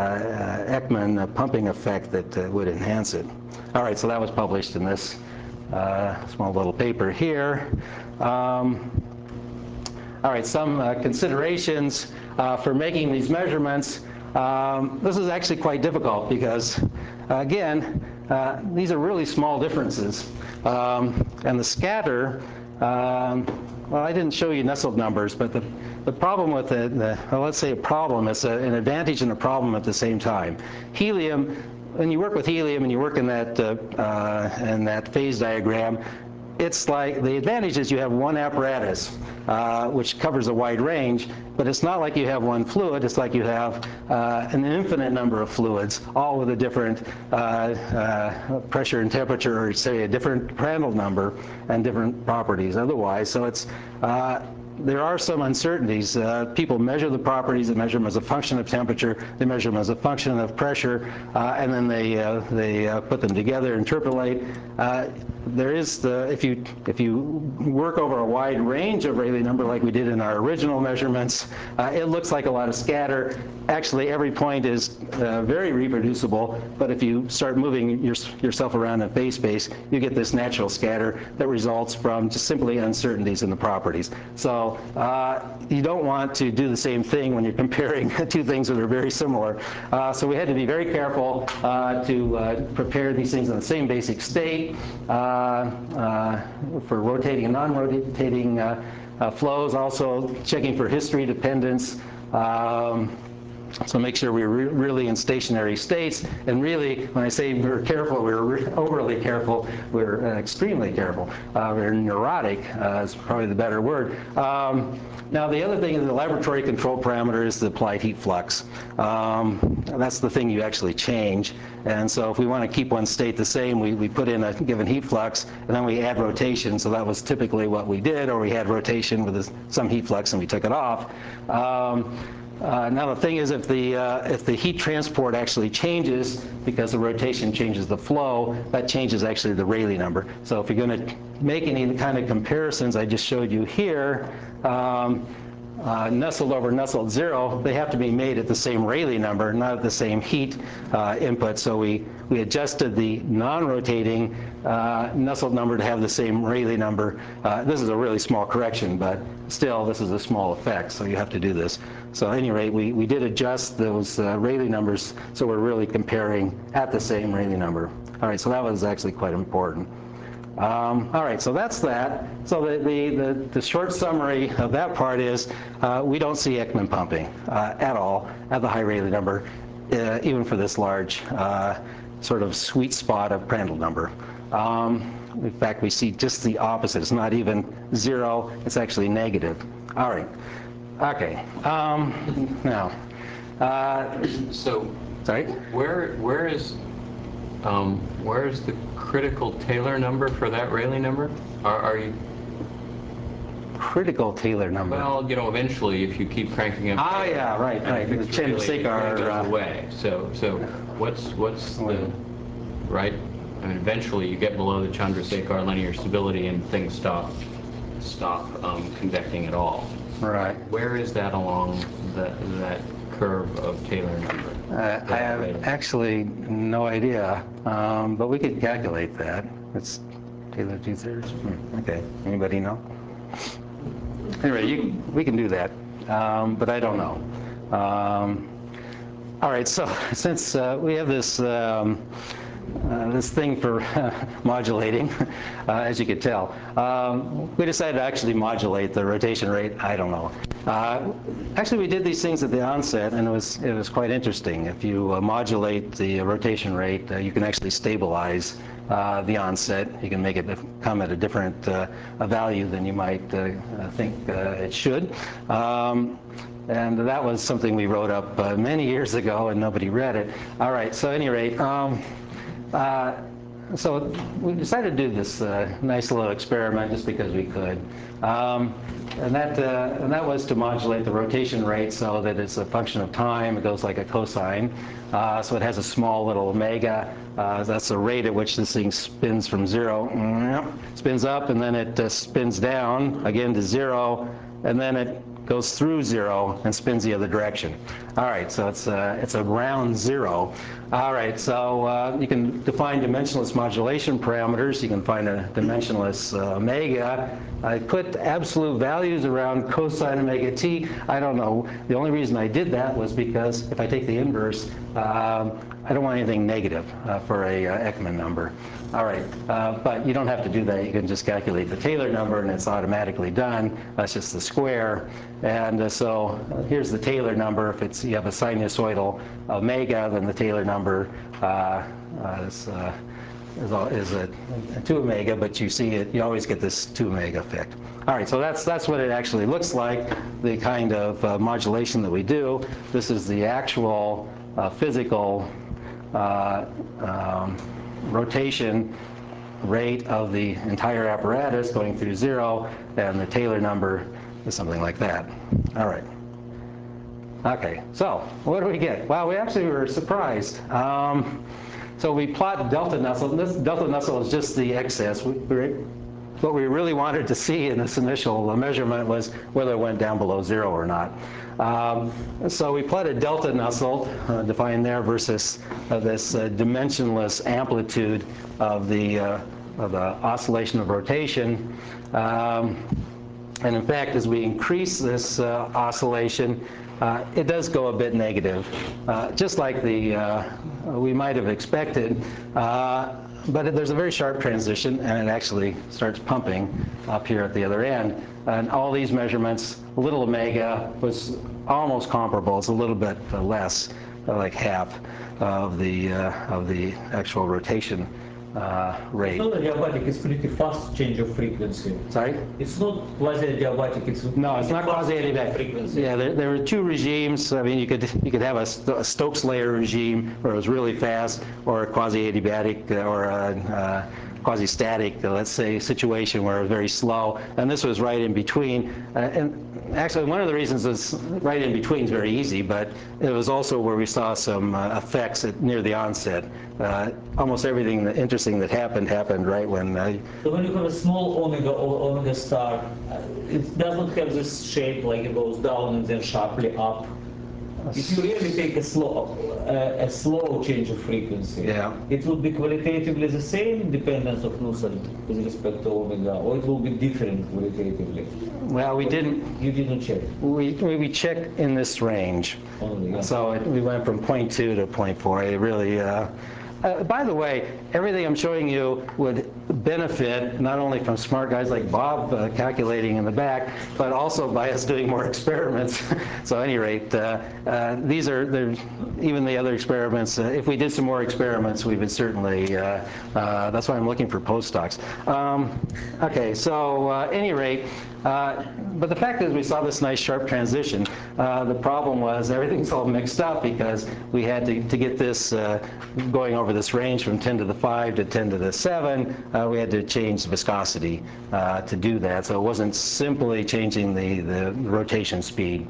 Ekman pumping effect that would enhance it. All right, so that was published in this small little paper here. All right, some considerations for making these measurements. This is actually quite difficult because, again, these are really small differences. And the scatter, well, I didn't show you Nusselt numbers, but the problem with it, well, let's say a problem, it's an advantage and a problem at the same time. Helium, when you work with helium and you work in that phase diagram, it's like, the advantage is you have one apparatus, which covers a wide range, but it's not like you have one fluid, it's like you have an infinite number of fluids, all with a different pressure and temperature, or say a different Prandtl number and different properties otherwise. So it's, there are some uncertainties. People measure the properties, they measure them as a function of temperature, they measure them as a function of pressure, and then they put them together, interpolate. There is the, if you work over a wide range of Rayleigh number like we did in our original measurements, it looks like a lot of scatter. Actually, every point is very reproducible, but if you start moving yourself around in phase space, you get this natural scatter that results from just simply uncertainties in the properties. So you don't want to do the same thing when you're comparing two things that are very similar. So we had to be very careful to prepare these things in the same basic state for rotating and non-rotating flows, also checking for history dependence. So make sure we're really in stationary states. And really, when I say we're careful, we're overly careful, we're extremely careful. We're neurotic is probably the better word. Now, the other thing is the laboratory control parameter is the applied heat flux. That's the thing you actually change. And so if we want to keep one state the same, we put in a given heat flux, and then we add rotation. So that was typically what we did, or we had rotation with some heat flux and we took it off. Now the thing is, if the heat transport actually changes because the rotation changes the flow, that changes actually the Rayleigh number. So if you're going to make any kind of comparisons I just showed you here, Nusselt over Nusselt 0, they have to be made at the same Rayleigh number, not at the same heat input. So we adjusted the non-rotating Nusselt number to have the same Rayleigh number. This is a really small correction, but still, this is a small effect, so you have to do this. So at any rate, we did adjust those Rayleigh numbers, so we're really comparing at the same Rayleigh number. All right, so that was actually quite important. All right, so that's that. So the short summary of that part is we don't see Ekman pumping at all at the high Rayleigh number, even for this large sort of sweet spot of Prandtl number. In fact, we see just the opposite. It's not even 0, it's actually negative. All right, okay. Now, so sorry? Where is the critical Taylor number for that Rayleigh number? Are you critical Taylor number? Well, you know, eventually, if you keep cranking up. Ah, yeah, right. The Chandrasekhar goes away. So what's the right? I mean, eventually you get below the Chandrasekhar linear stability and things stop convecting at all. Right. Where is that along that curve of Taylor number? I have actually no idea, but we could calculate that. It's Taylor 2/3. Okay. Anybody know? Anyway, we can do that, but I don't know. All right. So since we have this this thing for modulating, as you could tell, we decided to actually modulate the rotation rate. I don't know. Actually, we did these things at the onset, and it was quite interesting. If you modulate the rotation rate, you can actually stabilize the onset. You can make it come at a different value than you might think it should. And that was something we wrote up many years ago, and nobody read it. All right. So, at any rate. So we decided to do this nice little experiment just because we could, and that was to modulate the rotation rate so that it's a function of time. It goes like a cosine, so it has a small little omega. That's the rate at which this thing spins from 0, spins up, and then it spins down again to 0, and then it goes through 0 and spins the other direction. All right, so it's a round 0. All right, so you can define dimensionless modulation parameters. You can find a dimensionless omega. I put absolute values around cosine omega t. I don't know. The only reason I did that was because if I take the inverse, I don't want anything negative for a Ekman number. All right, but you don't have to do that. You can just calculate the Taylor number, and it's automatically done. That's just the square. And so here's the Taylor number. If you have a sinusoidal omega, then the Taylor number is 2 omega, but you see it, you always get this 2 omega effect. All right, so that's what it actually looks like, the kind of modulation that we do. This is the actual physical rotation rate of the entire apparatus going through 0, and the Taylor number is something like that. All right. Okay, so what do we get? Well, we actually were surprised. So we plot delta Nusselt, and this delta Nusselt is just the excess. What we really wanted to see in this initial measurement was whether it went down below 0 or not. So we plotted delta Nusselt, defined there, versus this dimensionless amplitude of the oscillation of rotation. And in fact, as we increase this oscillation, it does go a bit negative, just like we might have expected. But there's a very sharp transition, and it actually starts pumping up here at the other end. And all these measurements, little omega was almost comparable. It's a little bit less, like half of the actual rotation rate. It's not adiabatic, it's pretty fast change of frequency. Sorry? It's not quasi-adiabatic, it's No, it's not quasi-adiabatic. frequency. Yeah, there were two regimes. I mean, you could have a Stokes layer regime where it was really fast, or a quasi-adiabatic or a quasi-static, let's say, situation where it was very slow. And this was right in between. And actually, one of the reasons is right in between is very easy, but it was also where we saw some effects near the onset. Almost everything interesting that happened right when. So when you have a small omega or omega star, it does not have this shape like it goes down and then sharply up. If you really take a slow change of frequency, Yeah. it will be qualitatively the same independence of Nusselt with respect to omega, or it will be different qualitatively. Well, we didn't. You didn't check. We checked in this range. Only, yeah. So we went from 0.2 to 0.4. It really. By the way, everything I'm showing you would benefit not only from smart guys like Bob calculating in the back, but also by us doing more experiments. So at any rate, these are even the other experiments. If we did some more experiments, we would certainly. That's why I'm looking for postdocs. Okay, so at any rate. But the fact is, we saw this nice sharp transition. The problem was everything's all mixed up because we had to get this going over this range from 10 to the 5 to 10 to the 7. We had to change the viscosity to do that. So it wasn't simply changing the rotation speed.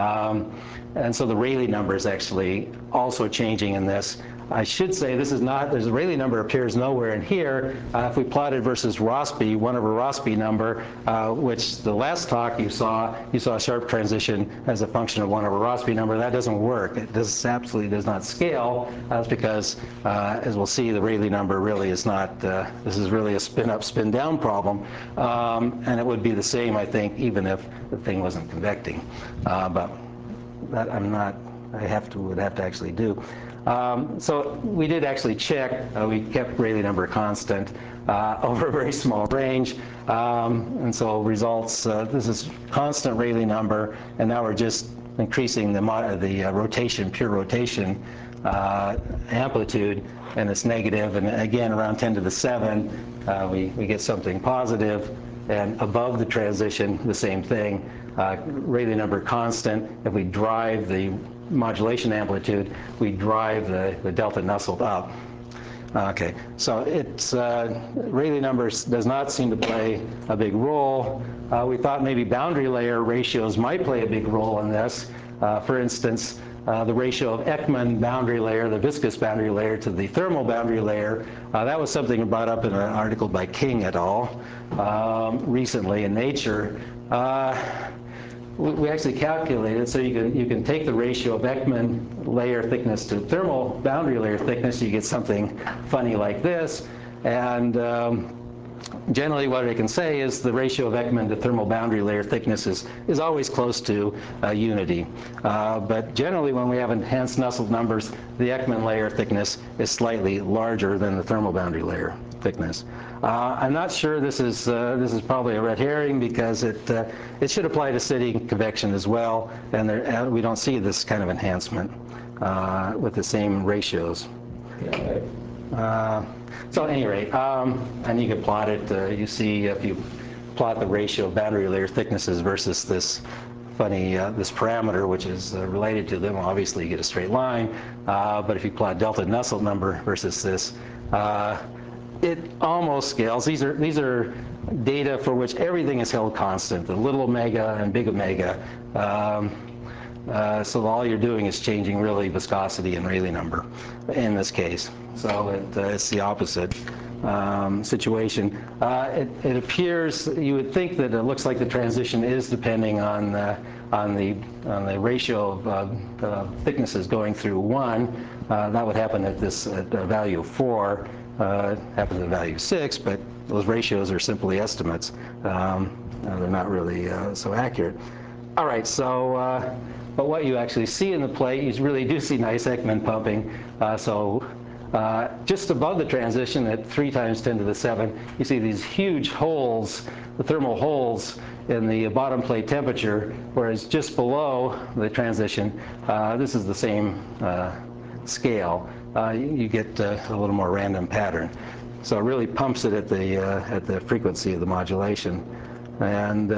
And so the Rayleigh number is actually also changing in this. I should say this is not, the Rayleigh number appears nowhere in here. If we plotted versus Rossby, 1 over Rossby number, which the last talk you saw a sharp transition as a function of 1 over Rossby number. That doesn't work. It absolutely does not scale. That's because, as we'll see, the Rayleigh number really is not, this is really a spin-up, spin-down problem. And it would be the same, I think, even if the thing wasn't convecting. But that would have to actually do. So we did actually check. We kept Rayleigh number constant over a very small range. And so results, this is constant Rayleigh number, and now we're just increasing the rotation, pure rotation amplitude, and it's negative. And again, around 10 to the 7, we get something positive. And above the transition, the same thing. Rayleigh number constant. If we drive the modulation amplitude, we drive the delta Nusselt up. Okay, so it's Rayleigh numbers does not seem to play a big role. We thought maybe boundary layer ratios might play a big role in this. For instance, the ratio of Ekman boundary layer, the viscous boundary layer, to the thermal boundary layer. That was something brought up in an article by King et al. Recently in Nature. We actually calculated, so you can take the ratio of Ekman layer thickness to thermal boundary layer thickness, you get something funny like this. And generally what I can say is the ratio of Ekman to thermal boundary layer thickness is always close to unity. But generally when we have enhanced Nusselt numbers, the Ekman layer thickness is slightly larger than the thermal boundary layer thickness. I'm not sure this is probably a red herring because it should apply to sitting convection as well, and we don't see this kind of enhancement with the same ratios. Yeah, So at any rate, and you can plot it, you see if you plot the ratio of boundary layer thicknesses versus this funny, this parameter which is related to them, obviously you get a straight line, but if you plot delta Nusselt number versus this, it almost scales. These are data for which everything is held constant, the little omega and big omega. So all you're doing is changing really viscosity and Rayleigh number in this case. So it's the opposite situation. It appears, you would think that it looks like the transition is depending on the ratio of thicknesses going through 1. That would happen at a value of 4. Happens at a value of 6, but those ratios are simply estimates. They're not really so accurate. All right, so but what you actually see in the plate, you really do see nice Ekman pumping. Just above the transition at 3 times 10 to the 7, you see these huge holes, the thermal holes in the bottom plate temperature, whereas just below the transition, this is the same scale. You get a little more random pattern. So it really pumps it at the frequency of the modulation. And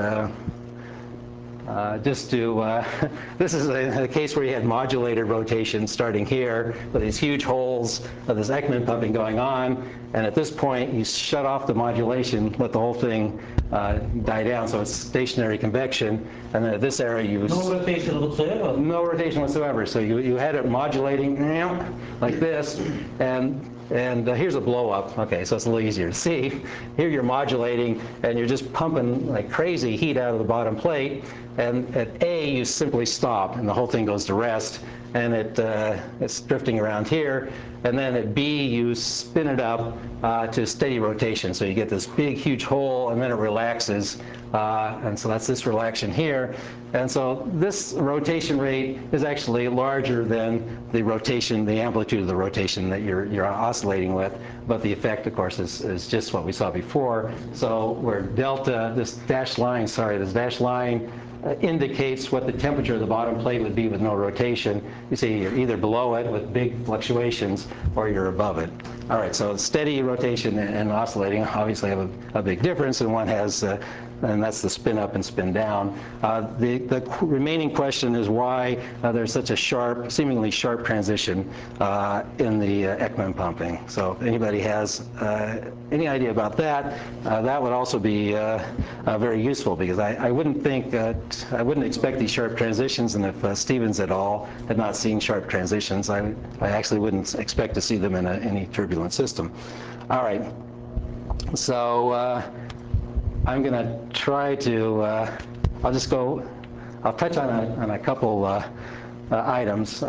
this is a case where you had modulated rotation starting here with these huge holes of this Ekman pumping going on, and at this point you shut off the modulation, let the whole thing die down, so it's stationary convection, and then at this area you... No rotation whatsoever? No rotation whatsoever, so you had it modulating like this, and here's a blow up. Okay, so it's a little easier to see. Here you're modulating and you're just pumping like crazy heat out of the bottom plate, and at A you simply stop and the whole thing goes to rest, and it's drifting around here, and then at B you spin it up to steady rotation, so you get this big huge hole and then it relaxes, and so that's this relaxation here, and so this rotation rate is actually larger than the rotation, the amplitude of the rotation that you're oscillating with, but the effect of course is just what we saw before. So where delta, this dashed line indicates what the temperature of the bottom plate would be with no rotation. You see you're either below it with big fluctuations or you're above it. All right, so steady rotation and oscillating obviously have a big difference, and one has, and that's the spin up and spin down. The remaining question is why there's such a sharp, seemingly sharp transition in the Ekman pumping. So if anybody has any idea about that, that would also be very useful, because I wouldn't think I wouldn't expect these sharp transitions, and if Stevens et al. Had not seen sharp transitions, I actually wouldn't expect to see them in any turbulent system. All right, so I'm going to try to, I'll touch on a couple items.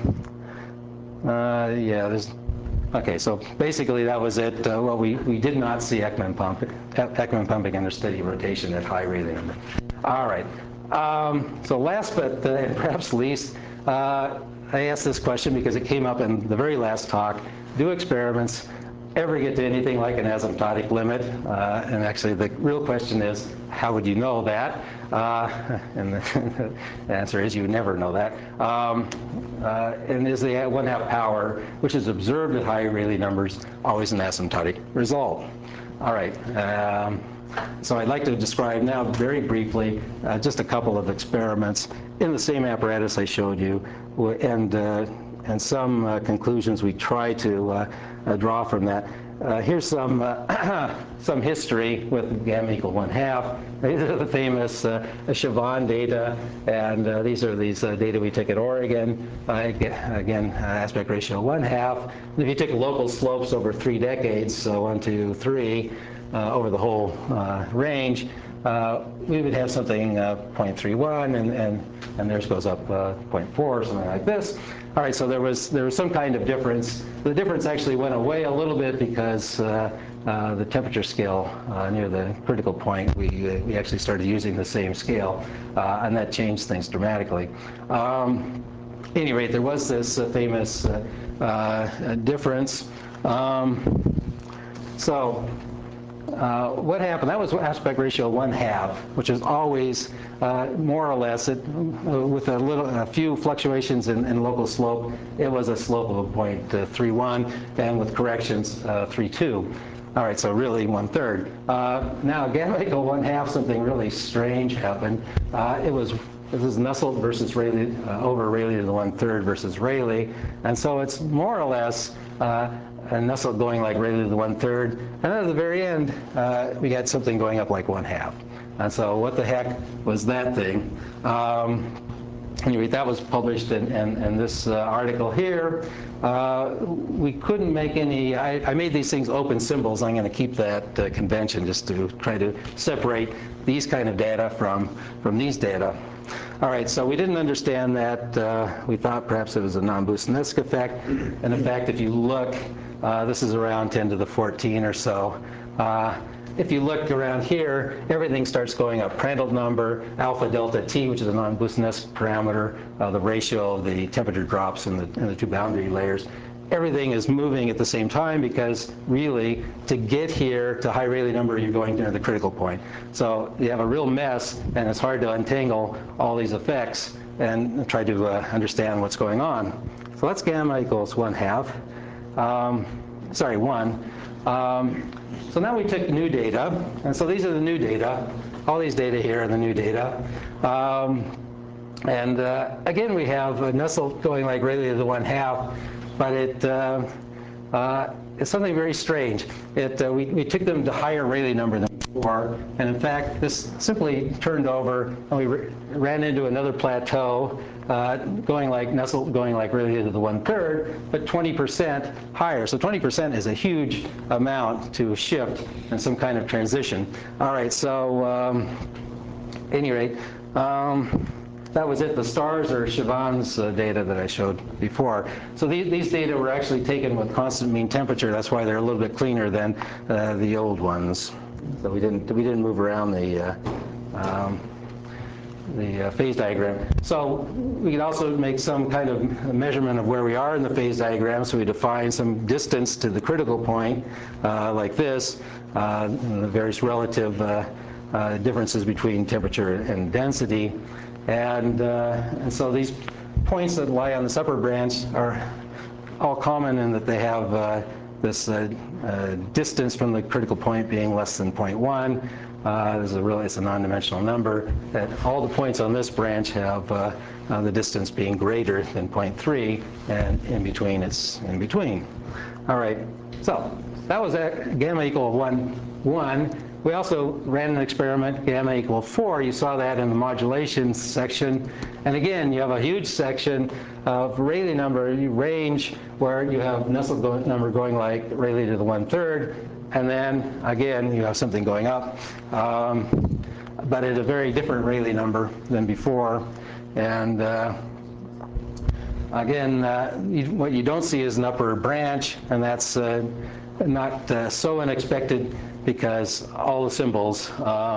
Okay, so basically that was it. Well, we did not see Ekman pumping under steady rotation at high Rayleigh number. All right, so last but perhaps least, I asked this question because it came up in the very last talk. Do experiments ever get to anything like an asymptotic limit? And actually the real question is, how would you know that? And the answer is you would never know that. And is the 1/2 power, which is observed at high Rayleigh numbers, always an asymptotic result? All right. So I'd like to describe now very briefly just a couple of experiments in the same apparatus I showed you, and some conclusions we try to draw from that. Here's some history with gamma equal 1/2. These are the famous Chavon data, and these are data we took at Oregon. Again, aspect ratio 1/2. And if you take local slopes over 3 decades, so 1, 2, 3, over the whole range, we would have something 0.31, and theirs goes up 0.4, something like this. All right, so there was some kind of difference. The difference actually went away a little bit because the temperature scale near the critical point, we actually started using the same scale, and that changed things dramatically. At any rate, there was this famous difference. So what happened, that was aspect ratio 1/2, which is always more or less, with a few fluctuations in local slope, it was a slope of 0.31, and with corrections, 3.2. All right, so really 1/3. Now, gamma equal 1/2, something really strange happened. This is Nusselt versus Rayleigh, over Rayleigh to the 1/3 versus Rayleigh, and so it's more or less and Nusselt going like Rayleigh to the 1/3, and then at the very end, we got something going up like 1/2. And so what the heck was that thing? Anyway, that was published in this article here. We couldn't make any, I made these things open symbols. I'm going to keep that convention just to try to separate these kind of data from these data. All right, so we didn't understand that. We thought perhaps it was a non-Boussinesq effect. And in fact, if you look, this is around 10 to the 14 or so. If you look around here, everything starts going up. Prandtl number, alpha delta T, which is a non-Boussinesq parameter, the ratio of the temperature drops in the two boundary layers. Everything is moving at the same time because really, to get here to high Rayleigh number, you're going near the critical point. So you have a real mess, and it's hard to untangle all these effects and try to understand what's going on. So that's gamma equals 1/2. Sorry, 1. So now we took new data, and so these are the new data. All these data here are the new data. Again, we have Nusselt going like Rayleigh to the 1/2, but it's something very strange. We took them to higher Rayleigh number than before, and in fact, this simply turned over, and we ran into another plateau, going like Nusselt going like Rayleigh to the 1/3, but 20% higher. So 20% is a huge amount to shift in some kind of transition. All right, so at any rate, that was it. The stars are Siobhan's data that I showed before. So these data were actually taken with constant mean temperature. That's why they're a little bit cleaner than the old ones. So we didn't move around the phase diagram. So we could also make some kind of measurement of where we are in the phase diagram. So we define some distance to the critical point, like this, the various relative differences between temperature and density. And so these points that lie on this upper branch are all common in that they have this distance from the critical point being less than 0.1. It's a non-dimensional number. And all the points on this branch have the distance being greater than 0.3, and in between it's in between. All right, so that was gamma equal 1. We also ran an experiment, gamma equal 4. You saw that in the modulation section. And again, you have a huge section of Rayleigh number range where you have Nusselt number going like Rayleigh to the 1/3. And then, again, you have something going up, but at a very different Rayleigh number than before. And again, what you don't see is an upper branch, and that's not so unexpected because all the symbols,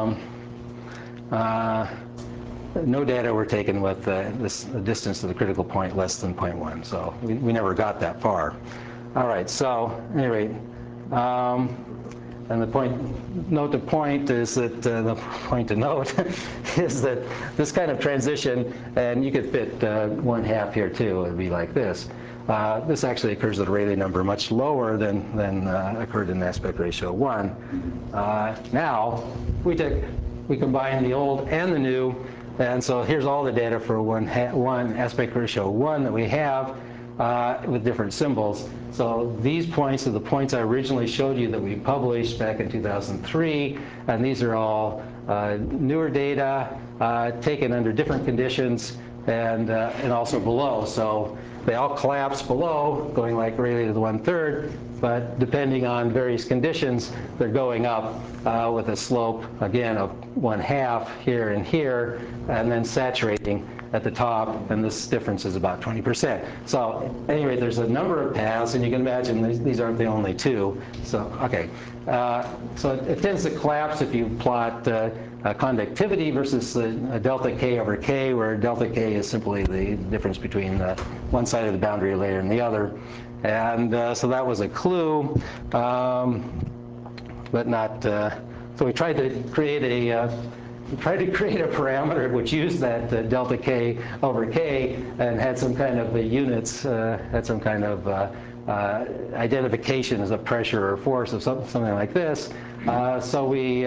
no data were taken with this distance to the critical point less than 0.1, so we never got that far. All right, so anyway, and the note to point is that the point to note is that this kind of transition, and you could fit 1/2 here too. It'd be like this. This actually occurs at a Rayleigh number much lower than occurred in aspect ratio 1. Now we combine the old and the new, and so here's all the data for 1 aspect ratio 1 that we have. With different symbols. So these points are the points I originally showed you that we published back in 2003, and these are all newer data taken under different conditions and also below. So they all collapse below, going like Rayleigh to the 1/3, but depending on various conditions, they're going up with a slope, again, of 1/2 here and here, and then saturating at the top, and this difference is about 20%. So anyway, there's a number of paths, and you can imagine these aren't the only two. So, okay. So it tends to collapse if you plot conductivity versus delta K over K, where delta K is simply the difference between one side of the boundary layer and the other. And so that was a clue. but not. So we tried to create a parameter which used that delta K over K and had some kind of units, had some kind of identification as a pressure or force of something like this. So we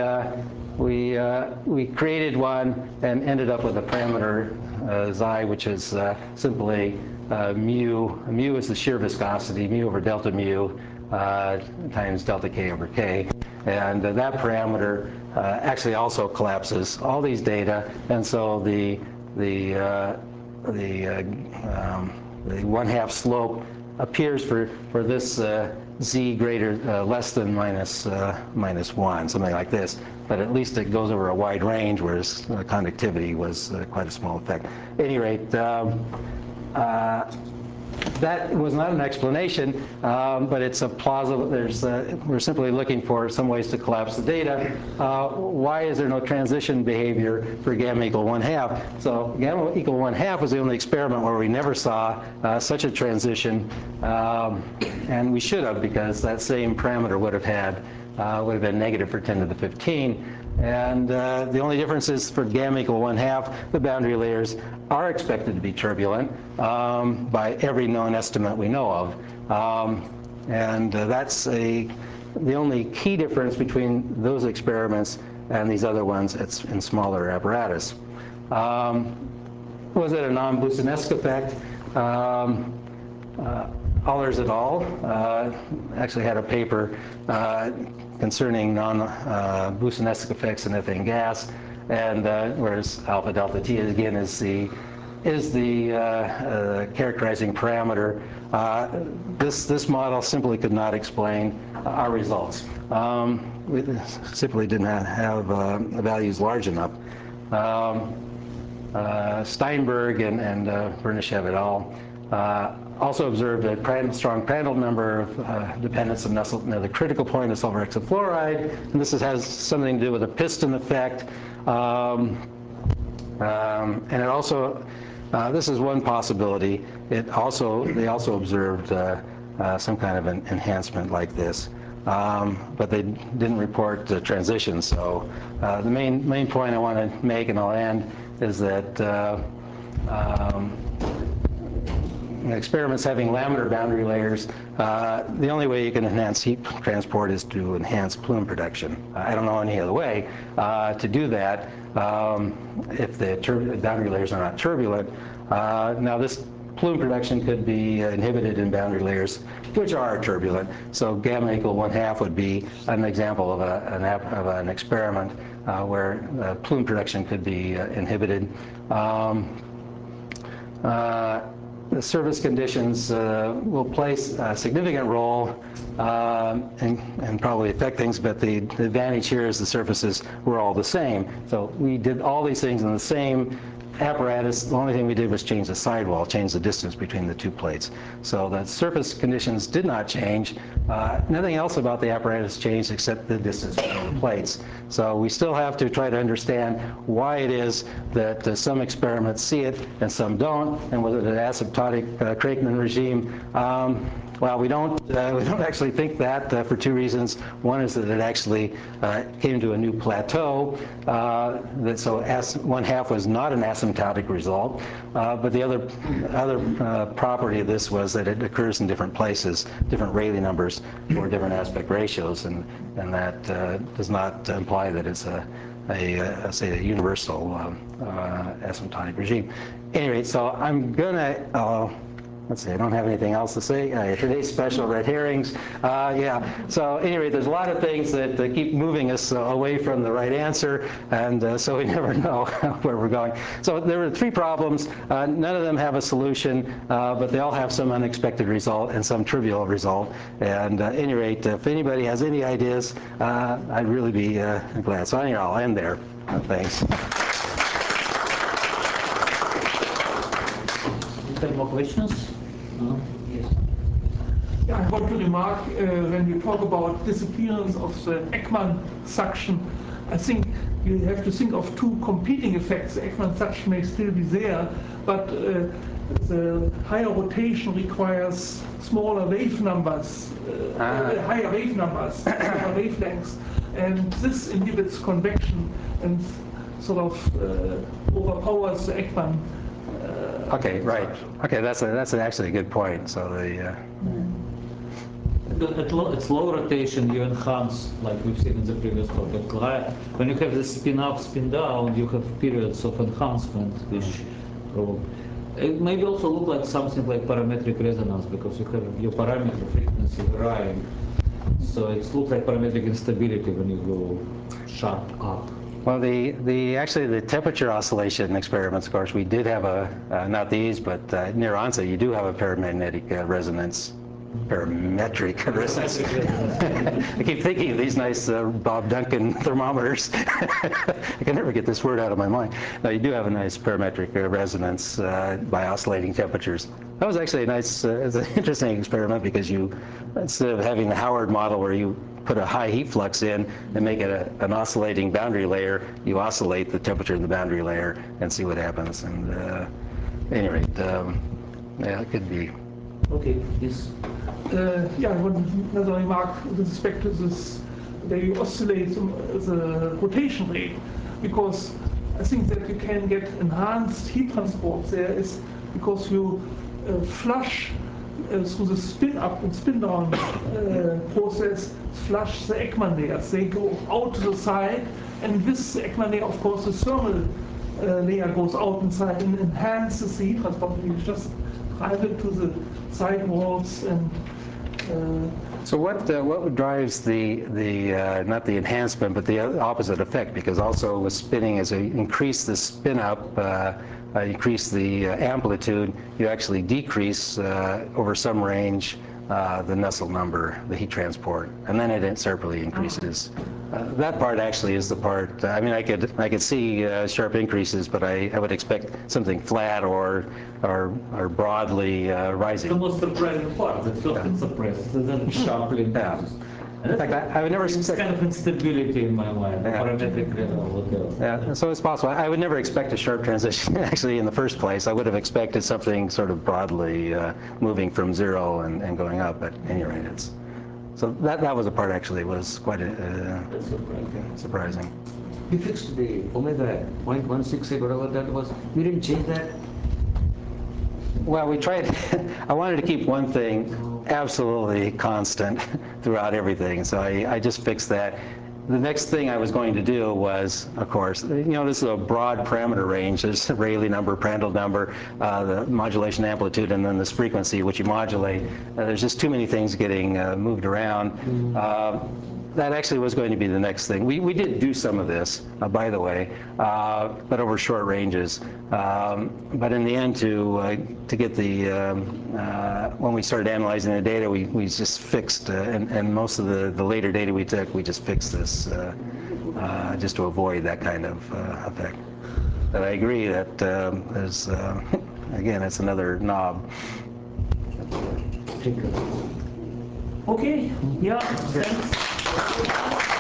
created one and ended up with a parameter xi, which is simply mu. Mu is the shear viscosity, mu over delta mu times delta K over K. And that parameter actually also collapses all these data, and so the 1/2 slope appears for this z greater less than minus 1, something like this. But at least it goes over a wide range, whereas conductivity was quite a small effect. At any rate, that was not an explanation, but it's a plausible. We're simply looking for some ways to collapse the data. Why is there no transition behavior for gamma equal 1/2? So gamma equal 1/2 was the only experiment where we never saw such a transition, and we should have, because that same parameter would have been negative for 10 to the 15. And the only difference is for gamma equal 1/2, the boundary layers are expected to be turbulent by every known estimate we know of. And that's the only key difference between those experiments and these other ones. It's in smaller apparatus. Was it a non-Boussinesq effect? Allers et al. Actually had a paper concerning non-Boussinesq effects in ethane gas, and whereas alpha delta T again is the characterizing parameter. This model simply could not explain our results. We simply did not have values large enough. Steinberg and Bernyshev et al. Also observed a strong Prandtl number of dependence of the critical point of sulfur hexafluoride, and this has something to do with a piston effect. And it also, this is one possibility. They also observed some kind of an enhancement like this, but they didn't report transitions. So the main point I want to make, and I'll end, is that experiments having laminar boundary layers, the only way you can enhance heat transport is to enhance plume production. I don't know any other way to do that if the boundary layers are not turbulent. Now this plume production could be inhibited in boundary layers which are turbulent. So gamma equal 1/2 would be an example of an experiment where plume production could be inhibited. The surface conditions will play a significant role and probably affect things, but the advantage here is the surfaces were all the same. So we did all these things in the same apparatus. The only thing we did was change the sidewall, change the distance between the two plates. So the surface conditions did not change. Nothing else about the apparatus changed except the distance between the plates. So we still have to try to understand why it is that some experiments see it and some don't, and was it an asymptotic Craigman regime? Well, we don't actually think that for two reasons. One is that it actually came to a new plateau, so 1/2 was not an asymptotic result. But the other property of this was that it occurs in different places, different Rayleigh numbers for different aspect ratios, and that does not imply that it's say a universal asymptotic regime. Anyway, so I'm gonna. Let's see, I don't have anything else to say. Today's special red herrings. Yeah, so anyway, there's a lot of things that keep moving us away from the right answer, and so we never know where we're going. So there were 3 problems. None of them have a solution, but they all have some unexpected result and some trivial result. And at any rate, if anybody has any ideas, I'd really be glad. So anyhow, I'll end there. Thanks. Any more questions? No? Yes. Yeah, I want to remark when we talk about disappearance of the Ekman suction, I think you have to think of 2 competing effects. The Ekman suction may still be there, but the higher rotation requires smaller wave numbers, higher wave numbers, smaller wavelengths. and this inhibits convection and sort of overpowers the Ekman. Okay, right. Okay, that's actually a good point. So It's low rotation, you enhance, like we've seen in the previous topic. When you have this spin up, spin down, you have periods of enhancement, which it maybe also look like something like parametric resonance, because you have your parameter frequency varying. So it looks like parametric instability when you go sharp up. well, actually the temperature oscillation experiments, of course, we did have not these, but near onset, you do have a paramagnetic resonance. Parametric resonance. I keep thinking of these nice Bob Duncan thermometers. I can never get this word out of my mind. Now, you do have a nice parametric resonance by oscillating temperatures. That was actually a nice, it's an interesting experiment because you, instead of having the Howard model where you put a high heat flux in and make it an oscillating boundary layer, you oscillate the temperature in the boundary layer and see what happens. And at any rate, yeah, it could be. Okay, yes. Yeah, another remark with respect to this, they oscillate the rotation rate, because I think that you can get enhanced heat transport there is because you flush through the spin up and spin down process, flush the Ekman layers. They go out to the side, and this Ekman layer, of course, the thermal layer goes out inside and enhances the heat transport. You just drive it to the side walls and. So what drives the not the enhancement, but the opposite effect? Because also with spinning, as you increase the spin up, increase the amplitude, you actually decrease over some range the Nusselt number, the heat transport, and then it separately increases. That part actually is the part. I mean, I could see sharp increases, but I would expect something flat or broadly rising. The most surprising part, it's often suppressed, and then sharply increases. In fact, I would never expect kind of instability in my mind, parametric level. Yeah, so it's possible. I would never expect a sharp transition actually in the first place. I would have expected something sort of broadly moving from zero and going up. At any rate, so that was a part actually was quite surprising. You fixed the omega 0.16 whatever that was. You didn't change that. Well, we tried. I wanted to keep one thing absolutely constant throughout everything, so I just fixed that. The next thing I was going to do was, of course, this is a broad parameter range. There's the Rayleigh number, Prandtl number, the modulation amplitude, and then this frequency, which you modulate. There's just too many things getting moved around. That actually was going to be the next thing. We did do some of this, by the way, but over short ranges. But in the end, to get the when we started analyzing the data, we just fixed, and most of the later data we took, we just fixed this just to avoid that kind of effect. But I agree that there's again, it's another knob. Okay, yeah, thanks.